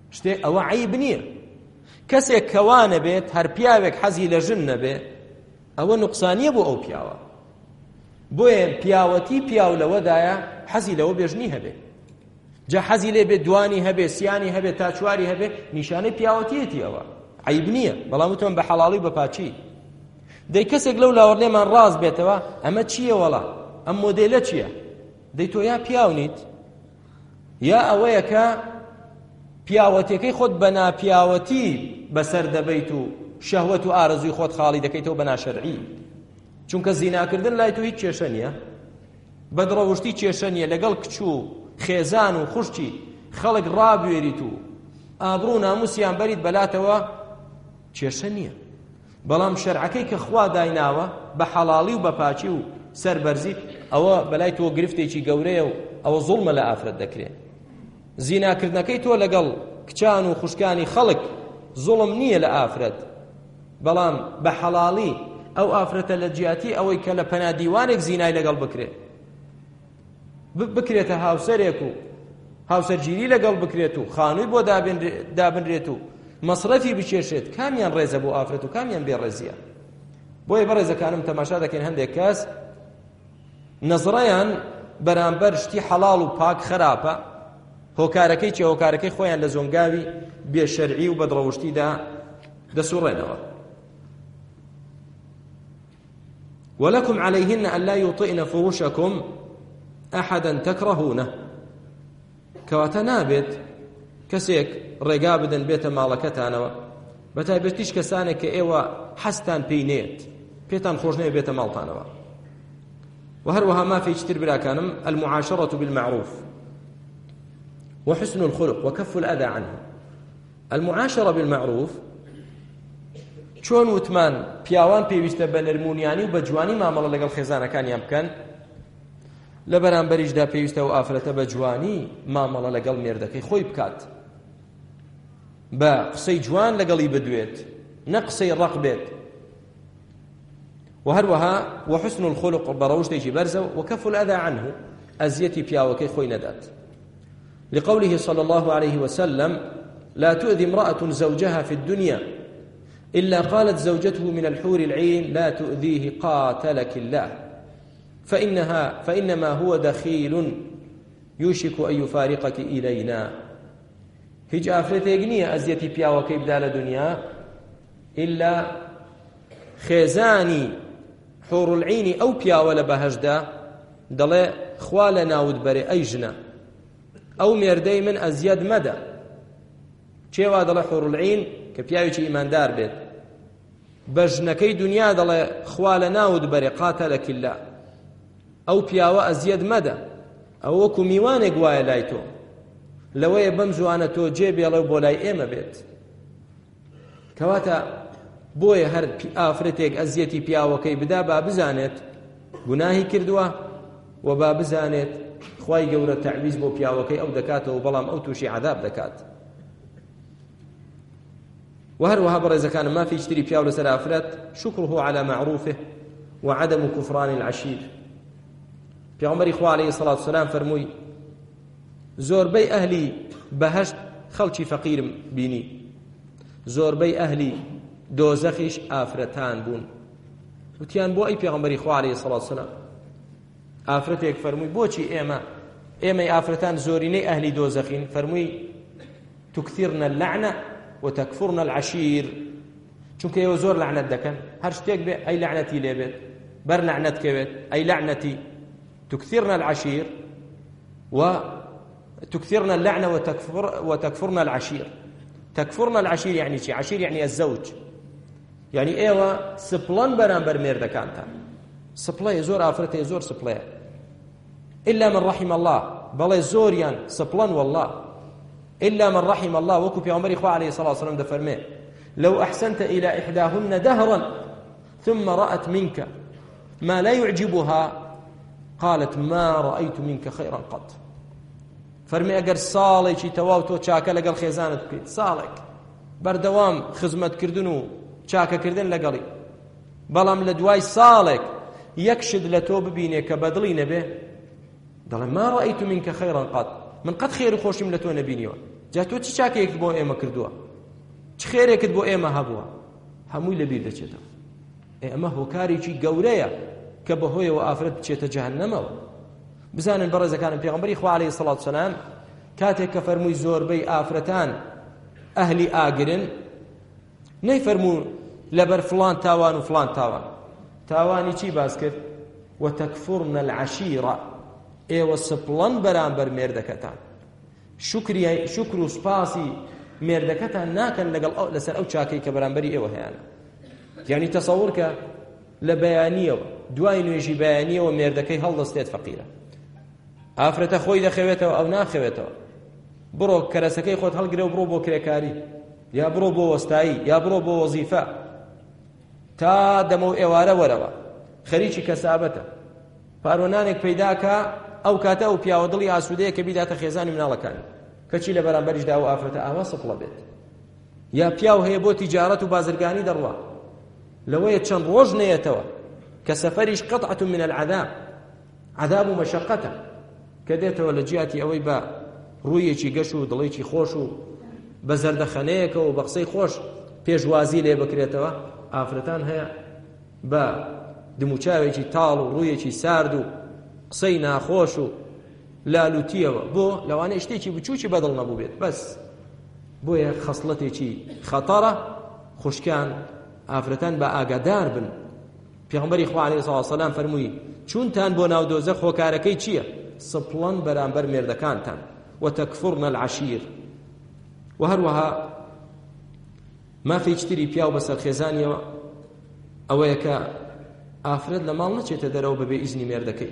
شتێ ئەوە عیب نییە. کەسێک کەوانە بێت هەر پیاوێک حەزی لە ژن نەبێ ئەوە نوقسانیە بۆ ئەو پیاوە. بۆیە پیاوەتی پیاو لەوەدایە حەزی لەوە بێژنی هەبێ، جا حەزی لێ بێت دوانی هەبێ، سیانی هەبێ، تا چواری هەبێ، نیشانەی پیاوەتیەتی ئەوە، عیب نییە. بەڵام وتۆم بە حەڵاڵی بە پاچی. دەی کەسێک لەو لاوەڕێمان ڕاز بێتەوە ئەمە چییە وەڵا؟ ئەم مۆدێلە چییە؟ دەی تۆ یا پیاو نیت یا ئەوەیە کە پیاوەتیەکەی خۆت بە ناپیاوەتی بەسەر دەبەیت و شەهوەت و ئارەزوی خۆت خاڵی دەکەیتەوە بە ناشەرعی. چونکە زیناکردن لای تۆ هیچ کێشە نییە، بەدڕەوشتی کێشە نییە، لەگەڵ کچ و خێزان و خوشتی خەڵک ڕابوێریت و ئابڕوو و ناموسیان بەریت بەلاتەوە کێشە نییە. بەڵام شەرعەکەی کە خوا دایناوە بە حەڵاڵی و بە پاچی و سەربەرزی ئەوە بەلای تۆ گرفتێکی گەورەیە و ئەوە زوڵمە لە ئافرەت دەکرێت. زیناکردنەکەی تۆ لەگەڵ کچان و خوشکانی خەڵک زوڵم نییە لە ئافرەت، بەڵام بە حەڵاڵی ئەو ئافرەتە لە جیاتی ئەوەی کە لە پەنادیوانێک زینای لەگەڵ بکرێت، بکرێتە هاوسەرێک و هاوسەرگیری لەگەڵ بکرێت و خانووی بۆ دابنرێت و مەصرەفی بچێشێت، کامیان ڕێزە بۆ ئافرەت و کامیان بێڕێزیە. بۆیە بەڕێزەکانم تەماشا دەکەین هەندێک کەس نەزڕەیان بەرامبەر شتی حەڵاڵ و پاک خراپە، هۆکارەکەی چێ هۆکارەکەی خۆیان لە زۆنگاوی بێشەرعی و بەدڕەوشتیدا دەسوڕێنەوە. ولكم عليهن ألا يطئن فروشكم أحدا تكرهونه. كواتە نابێت کەسێک ڕێگا بدەن بێتە ماڵەکەتانەوە، بەتایبەتیش کەسانێک کە ئێوە حەستان پێی نێت، پێتان خۆش نەوێت بێتە ماڵتانەوە. وهروها ما في اشتر براكانم المعاشرة بالمعروف وحسن الخلق وكف الأذى عنه. المعاشرة بالمعروف چۆن وتمان پیاوان پێویستە بە نەرمونیانی و بە جوانی مامەڵە لەگەڵ خێزانەکانیان بکەن، لە بەرامبەریشدا پێویستە و ئافرەتە بە جوانی مامەڵە لەگەڵ مێردەکەی خۆی بکات، بە قسەی جوان لەگەڵی بدوێت، نە قسەی ڕق بێت. وهروها وحسن الخلق بەڕەوشتێکی بەرزە وكف الأذى عنه، ئەزیەتی پیاوەکەی خۆی نەدات. لقوله صلى الله عليه وسلم لا تؤذي امرأة زوجها في الدنيا إلا قالت زوجته من الحور العين لا تؤذيه قاتلك الله فإنها فإنما هو دخيل يوشك أن يفارقك إلينا. هیچ ئافرەتێک نییە ئەزیەتی پیاوەکەی بدا لە دنیا ئیلا خێزانی حور العینی ئەو پیاوە لە بەهەشدا دەڵێ خوا لە ناود بەرێ ئەی ژنە ئەو مێردەی من ئەزیەت مەدە. چێوا دەڵێ حور العین کە پیاوێکی ئیماندار بێت بە ژنەکەی دنیا دەڵێ خوا لە ناود بەرێ قاتەلەک الله، ئەو پیاوە ئەزیەت مەدە، ئەو وەکو میوانێک وایە لای تۆ، لەوەیە بەم زوانە تۆ جێبێڵە و بۆ لای ئێمە بێت. کەواتە بۆیە هەر ئافرەتێک ئەزیەتی پیاوەکەی بدا با بزانێت گوناهی کردووە و با بزانێت خوای گەورە تەعویز بۆ پیاوەکەی ئەو دەکاتەوە، بەڵام ئەو تووشی عەذاب دەکات. وهروها بەڕێزەکانم مافی اشتری پیاو لەسەر ئافرەت شکره على معروفه وعدم كفران العشير. پێغەمبەری خوا عەلەیهی سەڵات وسەلام فەرمووی زۆربەی ئەهلی بەهەشت خەڵکی فەقیرم بینی، زۆربەی ئەهلی دۆزەخیش ئافرەتان بوون. وتیان بۆ ئەی پێغەمبەری خوا عەلەیهی سەڵات وسەلام؟ ئافرەتێک فەرمووی بۆچی ئێمە ئێمەی ئافرەتان زۆرینەی ئەهلی دۆزەخین؟ فەرمووی تکثرن اللعنە وتكفرن العشير، چونکە ئێوە زۆر لعنەت دەکەن، هەر شتێک بێ ئەی لعنەتی لێ بێت، بەر لعنەت کەوێت ئەی لعنەتی. تكثرن العشير وتكثرن اللعنة وتكفر وتكفرن العشير. تكفرن العشير يعني شيء، عشير يعني الزوج، يعني ايوه سبلان برامبر ميردكانتا، سبلاي زور افرته زور سبلاي الا من رحم الله، بلا زوريان سبلان والله الا من رحم الله. وكو في عمر اخوه عليه الصلاه والسلام ده فرمي لو احسنت الى احداهن دهرا ثم رأت منك ما لا يعجبها قالت ما رأيت منك خيرا قط. فرمي اگر ساڵێکی تەواو تۆ چاکە لەگەڵ خێزانت بکەیت، ساڵێک بەردەوام خزمەتکردن و چاکەکردن لەگەڵی، بەڵام لە دوای ساڵێک یەک شت لە تۆ ببینێ کە بەدڵی نەبێ، دەڵێ ما رأيت منك خيرا قط، من قەت خێر و خۆشیم لە تۆ نەبینیوە. جا تۆ چی چاکەیەکت بۆ ئێمە کردووە، چ خێرێکت بۆ ئێمە هەبووە، هەمووی لەبیر دەچێتەوە. ئێمە هۆکارێکی گەورەیە کە بەهۆیەوە ئافرەت بچێتە جەهەنەمەوە. بزانن بەڕێزەکانم پێغەمبەری خوا عەلەیهی سەڵات وسەلام کاتێک کە فەرمووی زۆربەی ئافرەتان ئەهلی ئاگرن، نەیفەرموو لەبەر فڵان تاوان و فڵان تاوان. تاوانی چی باس کرد؟ وتەکفورن العەشیرە، ئێوە سپڵەن بەرامبەر مێردەکەتان، شکر و سپاسی مێردەکەتان ناکەن لەگەڵ لەسەر ئەو چاکەی کە بەرامبەری ئێوە هەیەە. یعنی تەسەوور کە لە بەیانیەوە دوای نوێژی بەیانیەوە مێردەکەی هەڵدەستێت فەقیرە، ئافرەتە خۆی دەخەوێتەوە ئەو ناخەوێتەوە، بڕۆ کەرەسەکەی خۆت هەڵگرێ و بڕۆ بۆ کرێکاری، یا بڕۆ بۆ وەستایی، یا بڕۆ بۆ وەزیفە، تا دەمە و ئێوارە وەرەوە خەریکی کەسابەتە. پارۆنانێک پەیداکە ئەو کاتە ئەو پیاوە دڵی ئاسوودەیە کە بیداتە خێزانی مناڵەکانی، کەچی لە بەرامبەریشدا و ئافرەتە ئاوا سپڵە بێت. یا پیاو هەیە بۆ تیجارەت و بازرگانی دەڕوا، لەوەیە چەند ڕۆژ نەیەتەوە کە سەفەریش قطعة من العذاب، عذاب و مەشەقەتە، کە دێتەوە لە جیاتی ئەوەی بە ڕوویەکی گەش و دڵێکی خۆش و بە زەردەخەنەیەکە و بە قسەی خۆش پێشوازی لێ بکرێتەوە. ئافرەتان هەیە بە دموچاوێکی تاڵ و ڕوویەکی سارد و قسەی ناخۆش و لالوتیەوە، بۆ لەوانەیە شتێکی بچووکی بەدڵ نەبوو بێت، بەس بۆیە خەسڵەتێکی خەتەرە. خوشکان ئافرەتان بە ئاگادار بن. پێغەمبەری خوا عەلەیهی سەڵاتو وسەلام فەرمووی چونتان بۆ ناو دۆزەخ هۆکارەکەی چییە؟ سپڵەن بەرامبەر مێردەکانتان، وتەکفورن العەشیر. و هەروەها مافێکی تری پیاو بەسەر خێزانیەوە ئەوەیە کە ئافرەت لە ماڵ نەچێتە دەرەوە بەبێ ئیزنی مێردەکەی،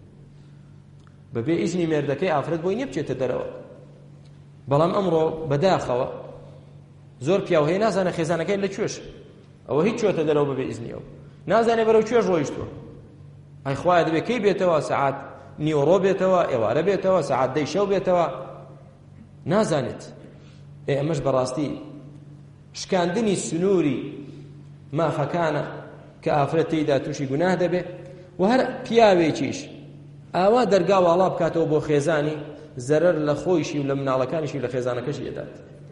بەبێ ئیزنی مێردەکەی ئافرەت بۆی نییە بچێتە دەرەوە. بەڵام ئەمڕۆ بەداخەوە زۆر پیاو هەیە نازانە خێزانەکەی لەکوێش، ئەوە هیچ چۆتە دەرەوە بەبێ ئیزنیەوە، نازانێ بەرەو کوێش ڕۆیشتووە. ئای خوایە دەبێت کەی بێتەوە، سەعات نیوەڕۆ بێتەوە، ئێوارە بێتەوە، سەعات دەی شەو بێتەوە، نازانێت. ئێمەش بەڕاستی شکاندنی سنووری مافەکانە کە ئافرەت تێیدا تووشی گوناه دەبێت. و هەر پیاوێکیش ئاوا دەرگا واڵا بکاتەوە بۆ خێزانی، زەرەر لە خۆیشی و لە مناڵەکانیشی لە خێزانەکەشی ئەدات.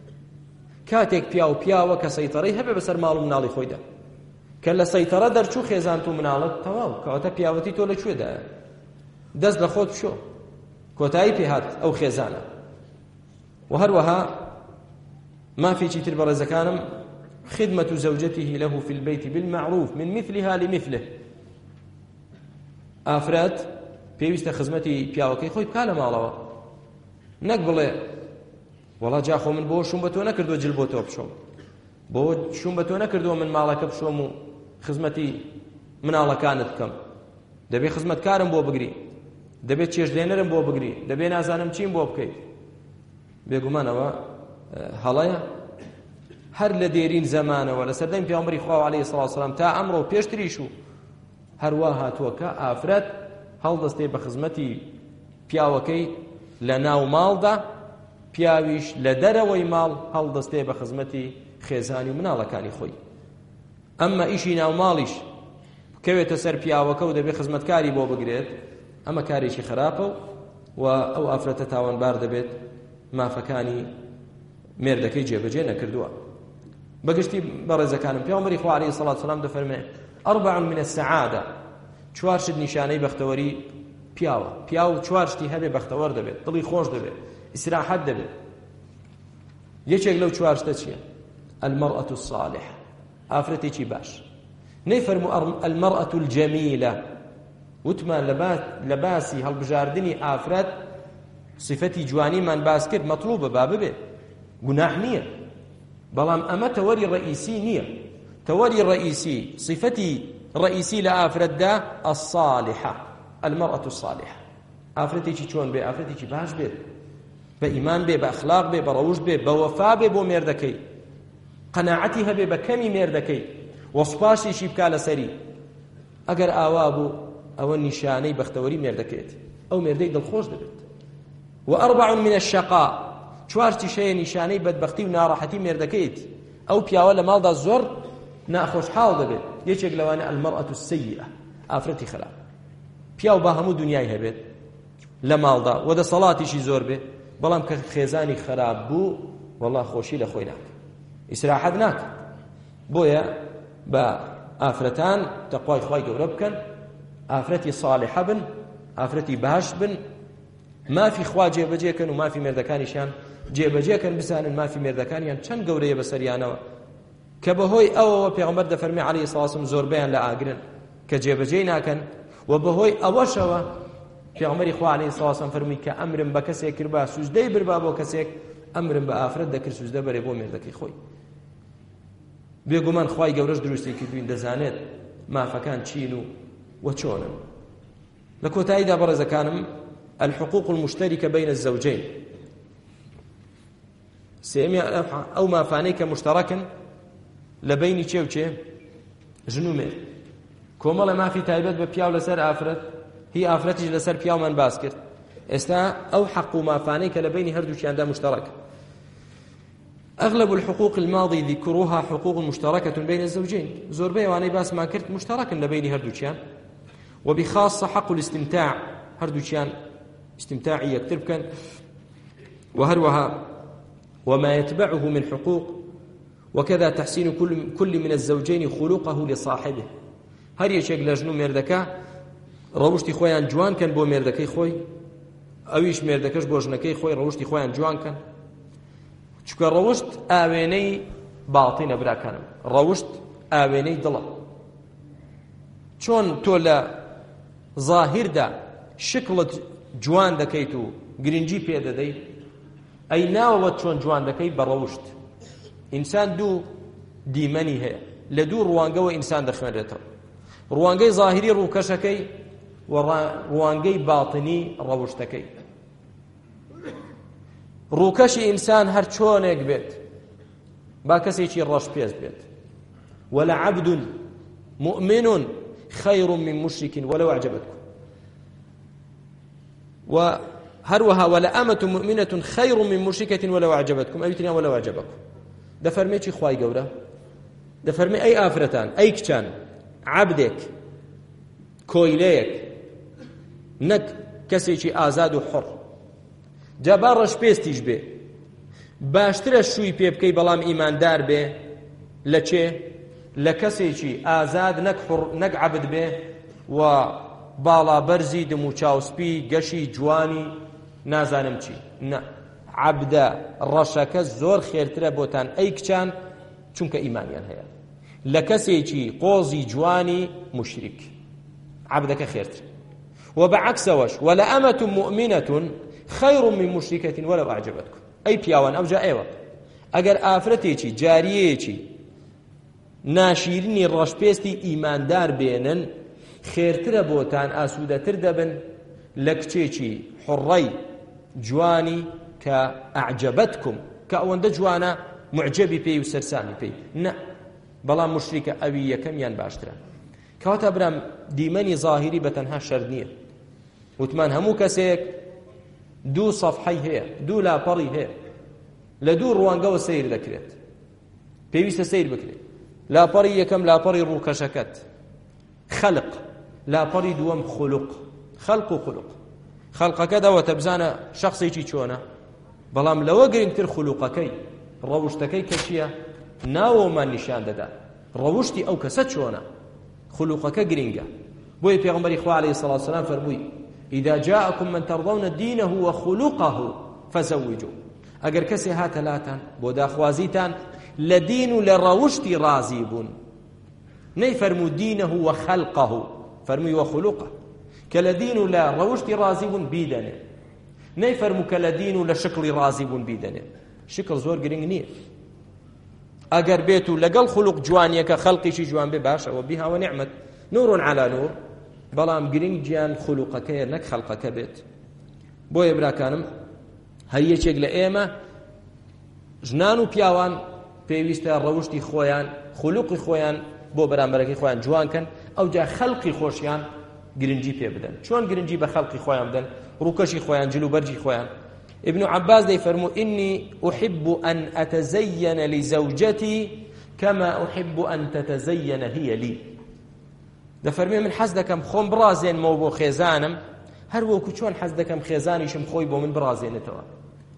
کاتێک پیا و پیاوە کە سەیتەڕەی هەبێ بەسەر ماڵ و مناڵی خۆیدا، کە لە سەیتەڕە دەرچوو خێزانت و مناڵت تەواو، کەواتە پیاوەتی تۆ لەکوێدایە؟ دەست لە خۆت بشۆ، کۆتایی پێهات ئەو خێزانە. و هەروەها مافێکی تر بەڕێزەکانم خدمة زوجته له في البيت بالمعروف من مثلها لمثله. ئافرەت پێویستە خزمەتی پیاوەکەی خۆی بکا لە ماڵەوە، نەک بڵێ وەڵا جاخۆ من بۆ شوم بە تۆ نەکردووە جل بۆ تۆ بشۆم، بۆ شوم بە تۆ نەکردووە من ماڵەکە بشۆم و خزمەتی مناڵەکانت بکەم، دەبێت خزمەتکارم بۆ بگری، دەبێت چێژلێنەرم بۆ بگری، دەبێت نازانم چیم بۆ بکەیت. بێگومانەوە هەڵەیە هەر لە دێرین زەمانەوە لە سەردەمی پێغەمبەری خوا عەلەیهی سەڵاتو وسەلام تا ئەمڕۆ پێشتریش و هەروە هاتووە کە ئافرەت هەڵدەستێ بە خزمەتی پیاوەکەی لە ناو ماڵدا، پیاویش لە دەرەوەی ماڵ هەڵدەستێ بە خزمەتی خێزانی و مناڵەکانی خۆی. ئەمما ئیشی ناو ماڵیش بکەوێتە سەر پیاوەکە و دەبێت خزمەتکاری بۆ بگرێت، ئەمە کارێکی خراپە و ئەو ئافرەتە تاوانبار دەبێت مافەکانی مێردەکەی جێبەجێ نەکردووە. بەگشتی بەڕێزەکانم پێغەمبەری خوا عەلەیهی سەڵاتو وسەلام دەفەرمێ ئەربع من السەعادە، چوار شت نیشانەی بەختەوەری پیاوە. پیاو چوار شتی هەبێ بەختەوەر دەبێت، دڵی خۆش دەبێت، ئیسراحەت دەبێت. یەکێک لەو چوار شتە چییە؟ المەرأة الصالحة، ئافرەتێکی باش. نەیفەرموو المەرأة الجەمیلە، وتمان لە باسی هەڵبژاردننی ئافرەت صفەتی جوانیمان باس کرد، مەطلوبە با ببێ، گوناح نییە، بەڵام ئەمە تەوەری ڕئیسی نییە. تەوەری ڕئیسی، صفەتی ڕئیسی لە ئافرەتدا الصالحة، المەرأة الصالحة، ئافرەتێکی چۆن بێ؟ ئافرەتێکی باش بێت، بە ئیمان بێ، بە ئەخلاق بێ، بە ڕەوشت بێ، بە وەفا بێ بۆ مێردەکەی، قەناعەتی هەبێ بە کەمی مێردەکەی، وەسپاشێکی بکا لەسەری. ئەگەر ئاوا بوو ئەوە نیشانەی بەختەوەری مێردەکەیەتی، ئەو مێردەی دڵخۆش دەبێت. وأربع من الشقاء، چوارتی شەیە نیشانەی بەدبەختی و ناڕەحەتی مێردەکەیەتی، ئەو پیاوە لە ماڵدا زۆر ناخۆشحاڵ دەبێت. یەکێک لەوانە المەرأة السەیئە، ئافرەتی خراپ. پیاو با هەموو دنیای هەبێت لە ماڵدا و دەسەڵاتیشی زۆر بێ، بەڵام کە خێزانی خراپ بوو وەڵڵا خۆشی لە خۆی ناکە، ئیسراحەت ناکە. بۆیە بە ئافرەتان تەقوای خوای گەورە بکەن، ئافرەتی ساڵحە بن، ئافرەتی باش بن، مافی خوا جێبەجێکەن و مافی مێردەکانیشیان جێبەجێکەن، بزانن مافی مێردەکانیان چەند گەورەیە بەسەریانەوە کە بەهۆی ئەوەوە پێغەمبەر دەفەرمێ عەلەیهی سەڵاتو وەسەلام زۆربەیان لە ئاگرن کە جێبەجێی ناکەن، و بەهۆی ئەوەشەوە پێغەمبەری خوا عەلەیهی سەڵاتو وەسەلام فەرمووی کە ئەمرم بە کەسێک کرد بە سوزدەی بربا بۆ کەسێک، ئەمرم بە ئافرەت دەکرد سوزدە بەرێ بۆ مێردەکەی خۆی. بێگومان خوای گەورەش دروستی کردوین، دەزانێت مافەکان چین و وە چۆنن. لە کۆتاییدا بەڕێزەکانم الحقوق المشتركة بين الزوجين، سێمیان ئەو مافانەی کە مشتەڕەکن لە بینی چێ و چێ ژن و مێرد. کۆمەڵە مافی تایبەت بە پیاو لەسەر ئافرەت، هی ئافرەتیش لەسەر پیاومان باس کرد. ئێستا ئەو حەق و مافانەی کە لە بینی هەردووکیاندا مشتەڕەک. أغلب الحقوق الماضي ذكروها حقوق مشتركة بين الزوجين، زۆربەی ئەوانەی باسمان کرد مشتەڕەکن لە بینی هەردووکیان. وبخاصة حق الاستمتاع، هەردووکیان استمتاعي يكتر بكن، وهروها وما يتبعه من حقوق، وكذا تحسين كل كل من الزوجين خلقه لصاحبه. هر يشك لجنو مردكا روشتي خويان جوان كان بو مردكي خوي، اويش مردكش بو جنكي خوي روشتي خويان جوان كان. چکە ڕەوشت ئاوێنەی باڵتینە براکانم، ڕەوشت ئاوێنەی دڵە. چۆن تۆ لە ظاهردا شکڵت جوان دەکەیت و گرنگی پێ دەدەیت، ئەی ناوەوە چۆن جوان دەکەی بە ڕەوشت. ئینسان دوو دیمەنی هەیە، لە دوو ڕوانگەوە ئینسان دەخوێنرێتەوە، ڕوانگەی ظاهری ڕووکەشەکەی و ڕوانگەی باڵتینی ڕەوشتەکەی. ڕووکەشی ئینسان هەر چۆنێک بێت، با کەسێکی ڕەشپێز بێت. وەلەعەبد مؤمن خەیر من مشرك ولو أعجبتكم، وهروها ولأمة مؤمنة خير من مشركة ولو أعجبتكم، أبيتنا ولو أعجبكم. دفرمي چی خوای گەورە؟ دەفەرمێ ئەی ئافرەتان، ئەی کچان، عەبدێک کۆیلەیەک نەک کەسێکی ئازاد و حڕ، جا با ڕەشپێستیش بێ، باشترە شووی پێ بکەی بەڵام ئیماندار بێ لە چێ؟ لە کەسێکی ئازاد نەک حڕ نەک عەبد بێ و باڵا بەرزی دم و چاوسپی گەشی جوانی نازانم چی. نە، عەبدە ڕەشەکە زۆر خێرترە بۆتان ئەی کچان، چونکە ئیمانیان هەیە، لە کەسێکی قۆزی جوانی مشریک. عەبدەکە خێرتر. و بەعەکسەوەش وەلەئەمەة مؤمنة خەیر من مشركة ولو أعجبتكم. ئەی پیاوان، ئەوجا ئێوە ئەگەر ئافرەتێکی جاریەیەکی ناشیرنی ڕەشپێستی ئیماندار بێنن، خێرترە بۆتان، ئاسوودەتر دەبن لە کچێکی حڕەی جوانی کە ئەعجەبەتکم، کە ئەوەندە جوانە معجەبی پێی و سەرسامی پێی. نە، بەڵام مشریکە ئەوی یەکەمیان باشترە. کەواتە برام دیمەنی ظاهری بەتەنها شەر نییە. وتمان هەموو کەسێک دوو سەفحەی هەیە، دوو لاپەڕی هەیە، لە دوو ڕوانگەوە سەیر دەکرێت، پێویستە سەیر بکرێت. لاپەڕی یەکەم لاپەڕی ڕووکەشەکەت خەلق، لاپەڕی دووەم خولوق، خەلق و خولوق. خەلقەکە دەوەتە بزانە شەخصێکی چۆنە، بەڵام لەوە گرنگتر خولوقەکەی، ڕەوشتەکەی کە چییە؟ ناوەمان نیشان دەدا ڕەوشتی ئەو کەسە چۆنە، خولوقەکە گرنگە. بۆیە پێغەمبەری خوا عەلەیهی سەڵاتو وسەلام فەرمووی إذا جاءكم من ترضون دينه وخلقه فزوجوه. ئەگەر کەسێ هاتە لاتان بۆ داخوازیتان لە دین و لە ڕەوشتی ڕازی بوون، نەیفەرموو دینه وخەلقه، فەرمووی وخلقه، کە لە دین و لە ڕەوشتی ڕازی بوون بیدەنێ، نەیفەرموو کە لە دین و لە شکڵی ڕازی بوون بیدەنێ. شکڵ زۆر گرنگ نییە، ئەگەر بێت و لەگەڵ خولوق جوانیەکە خەڵقیشی جوان بێ باشەوە، بیها وەنیعمەت، نور على نور. بەڵام گرنگ گیان خولوقەکەیە نەک خەڵقەکە بێت. بۆیە براکانم، هەر یەکێک لە ئێمە ژنان و پیاوان پێویستە ڕەوشتی خۆیان، خولوقی خۆیان بۆ بەرامبەرەکەی خۆیان جوانکەن، ئەوجا خەڵقی خۆشیان گرنگی پێ بدەن. چۆن گرنگی بە خەڵقی خۆیان بدەن؟ ڕووکەشی خۆیان، جلوبەرجی خۆیان. ابن عباس دەیفەرموو إني أحب أن أتزين لزوجتي كما أحب أن تتزين هي لي. دەفەرمێ من حەز دەکەم خۆم بڕازێنمەوە بۆ خێزانم، هەر وەکو چۆن حەز دەکەم خێزانیشم خۆی بۆ من بڕازێنێتەوە.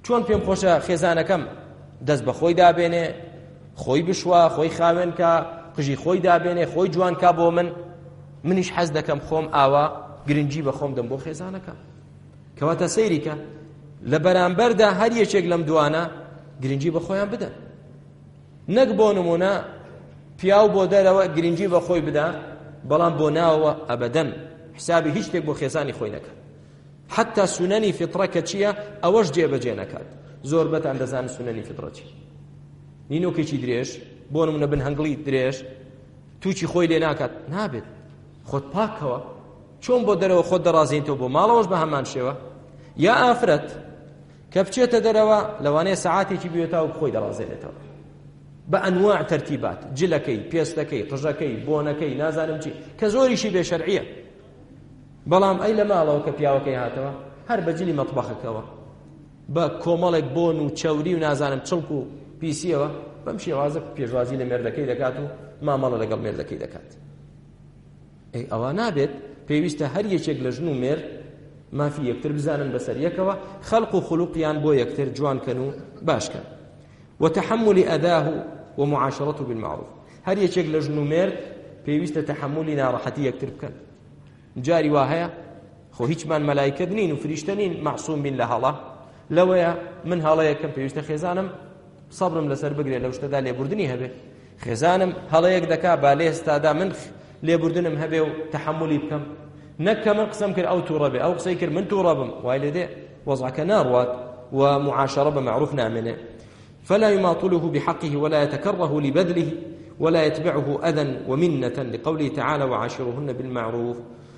چۆن پێم خۆشە خێزانەکەم دەست بە خۆی دابێنێ، خۆی بشوە، خۆی خاوێن کە، قژی خۆی دابێنێ، خۆی جوان کا بۆ من، منیش حەز دەکەم خۆم ئاوا گرنگی بە خۆم دەم بۆ خێزانەکەم. کەواتە سەیریکە لە بەرامبەردا هەر یەکێک لەم دوانە گرنگی بە خۆیان بدەن. نەک بۆ نمونە پیاو بۆ دەرەوە گرنگی بە خۆی بدە، بەڵام بۆ ناوەوە ئەبەدەن حسابی هیچ شتێک بۆ خێزانی خۆی نەکات. حتا سونەنی فیتڕە کە چییە ئەوەش جێبەجێ نەکات. زۆر بەتان دەزانن سونەنی فیتڕە چی. نینۆکێکی درێژ بۆ نمونە بن هەنگڵی درێژ تووچی خۆی لێ ناکات، نابێت خۆت پاکەوە. چۆن بۆ دەرەوە خۆت دەڕازێنیتەوە بۆ ماڵەوەش بە هەمان شێوە. یا ئافرەت کە بچێتە دەرەوە لەوانەیە سەعاتێکی بێتەوە خۆی دەڕازێنێتەوە بە ئەنواع تەرتیبات، جلەکەی، پێستەکەی، قژەکەی، بۆنەکەی، نازانم چی، کە زۆریشی بێشەرعیە. بەڵام ئەی لە ماڵەوە کە پیاوەکەی هاتەوە هەر بە جلی مەتبەخەکەوە بە کۆمەڵێک بۆن و چەوری و نازانم چڵک و پیسیەوە بەم شێوازە پێشوازی لە مێردەکەی دەکات و مامەڵە لەگەڵ مێردەکەی دەکات. ئەی ئەوە نابێت. پێویستە هەر یەکێک لە ژن و مێرد مافی یەکتر بزانن بەسەر یەکەوە، خەڵق و خولوقیان بۆ یەکتر جوانکەن و باشکەن. وتحمل أذاه ومعاشرته بالمعروف. هەر یەکێک لە ژن و مێرد پێویستە تەحملی ناڕەحەتی یەکتر بکەن. جاری وا هەیە خۆ هیچمان مەلایکە نین و فریشتە نین معسووم بین لە هەڵە، لەوەیە من هەڵەیەکەم پێویستە خێزانم سەبرم لەسەر بگرێ لەو شتەدا لێبوردنی هەبێ. خێزانم هەڵەیەک دەکا با لێ ئێستادا من لێبوردنم هەبێ و تەحملی بکەم، نەک کە من قسەم کرد ئەو تووڕە بێ، ئەو قسەی کرد من تووڕە بم، وای لێ دێ وەزعەکە ناڕوات ومعاشرە بمعروف نامێنێ. فلا يماطله بحقه ولا يتكره لبذله ولا يتبعه أذى ومنة، لقوله تعالى وعاشرهن بالمعروف،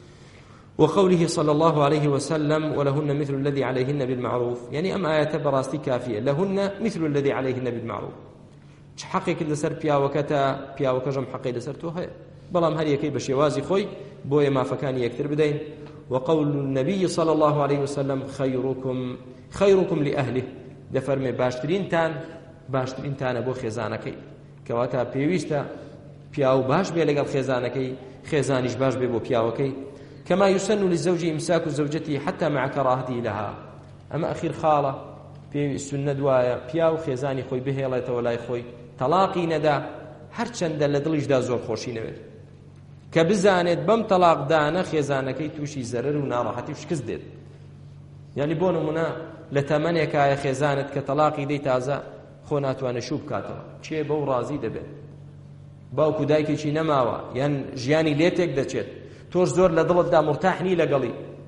وقوله صلى الله عليه وسلم ولهن مثل الذي عليهن بالمعروف. يعني أم آية براستي كافية، لهن مثل الذي عليهن بالمعروف. حقك لسر بياوكتا بياوكجم حقي لسر توهي بلام هل يكي بشيوازي خوي بوي ما فكان يكتر بدين. وقول النبي صلى الله عليه وسلم خيركم خيركم لأهله، دفرمي باشترين تان باشترين تان بو خزانكي، كواتا بيويستا بياو باش بي لقل خزانكي، خزانيش باش بي بو بياوكي. كما يسن للزوج إمساك زوجته حتى مع كراهته لها. أما أخير خالة في السنة دوايا بياو خزاني خوي به الله تولاي خوي طلاقي ندا هر چند لدلش دا زور خوشي نوير كبزانت بم طلاق دانا خزانكي توشي زرر وناراحتي وشكز ديد. يعني بونو منا لتمنيك آيا خزانت كطلاقي دي تازا خوناتوانا شوب كاتوا چه بو رازي دبه باوكو دايكي چي نماوا يعني جياني ليتك دا چيت تۆش زۆر لە دڵتدا مرتاحنی لەگەڵی،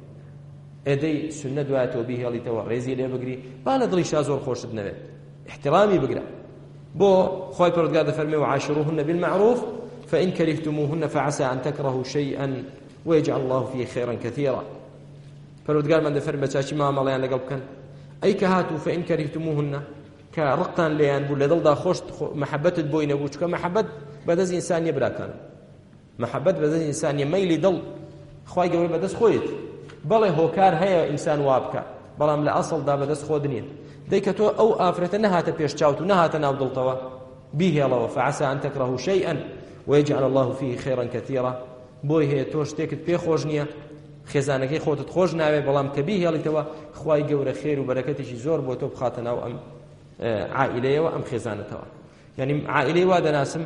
ئێدەی سنە دوایەتەوە بیهێڵیتەوە ڕێزی لێ بگری، با لە دڵیشتا زۆر خۆشت نەوێت، احترامی بگرە. بۆ خۆی پەروەردگار دەفەرمێ وعاشروهن بالمعروف فإن كرهتموهن فعسى أن تكرهوا شيئا ويجعل الله فيه خيرا كثيرا. پەروەردگارمان دەفەرمێ بە چاچی مامەڵەیان لەگەڵ بکەن. ئەی کە هاتوو فإن كرهتموهن کە ڕقتان لێیان بوو لە دڵدا خۆش مەحەبەتت بۆی نەبوو، چکە مەحەبەت بەدەست ئینسانیە براکانم، محبت بەدەست ئینسانیە مەیلی دڵ خوای گەورە بەدەست خۆیت. بەڵێ هۆکار هەیە ئینسان وا بکە، بەڵام لە ئەسڵدا بەدەست خۆت نییە. دەی کە تۆ ئەو ئافرەتە نەهاتە پێش چاوت و نەهاتە ناو دڵتەوە بیهێڵەوە فعسى أن تكرهوا شيئا ويجعل الله فيه خيرا كثيرا. بۆی هەیە تۆ شتێکت پێ خۆش نییە، خێزانەکەی خۆتت خۆش ناوێ، بەڵام کە بیهێڵیتەوە خوای گەورە خێر و بەرەکەتێکی زۆر بۆ تۆ بخاتە ناو ئەم عائیلەیەوە ئەم خێزانەتەوە. یعنی عائیلەی وا دەناسم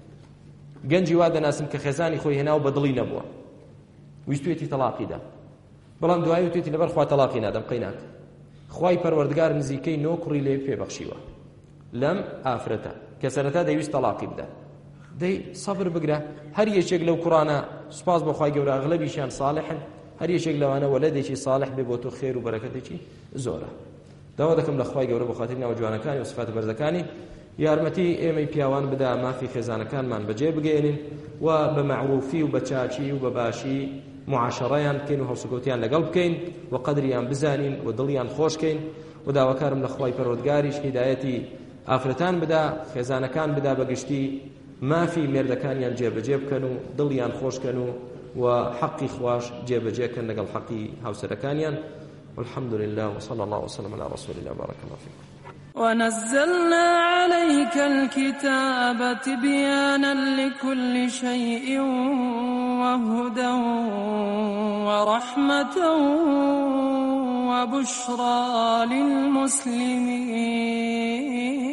گەنجی وا دەناسم کە خێزانی خۆی هێنا و بەدڵی نەبووە، ویستوێتی تەلاقیدا، بەڵام دوایی وتێتی لەبەر خوا تەلاقی نادەم قەیناک. خوای پەروەردگار نزیکەی نۆ کوڕی لێ پێبەخشیوە لەم ئافرەتە کە سەرەتا دەیویست تەلاقی بدە. دەی سەبر بگرە، هەر یەکێک لەو کوڕانە سوپاس بە خوای گەورە ئەغلەبیشیان ساڵحن، هەر یەکێک لەوانە وەلەدێکی ساڵح بێ بۆ تۆ خێر و بەرەکەتێکی زۆرە. داوا دەکەم لە خوای گەورە بە خاتری ناو جوانەکانی و سفات بەرزەکانی یارمەتی ئێمەی پیاوان بدا مافی خێزانەکانمان بەجێ بگەێنین و بە مەعروفی و بە چاچی و بە باشی معاشەڕەیان بکەین و هەوسەکەوتیان لەگەڵ بکەین و قەدریان بزانین و دڵیان خۆشکەین و داواکارم لە خوای پەروەردگاریش هیدایەتی ئافرەتان بدا، خێزانەکان بدا بەگشتی مافی مێردەکانیان جێبەجێ بکەن و دڵیان خۆشکەن و و حەقی خواش جێبەجێکەن لەگەڵ حەقی هاوسەرەکانیان. والحمد لله وصلى الله وسلم على رسول الله بارك الله فيكم. ونزلنا عليك الكتاب تبيانا لكل شيء وهدى ورحمة وبشرى للمسلمين.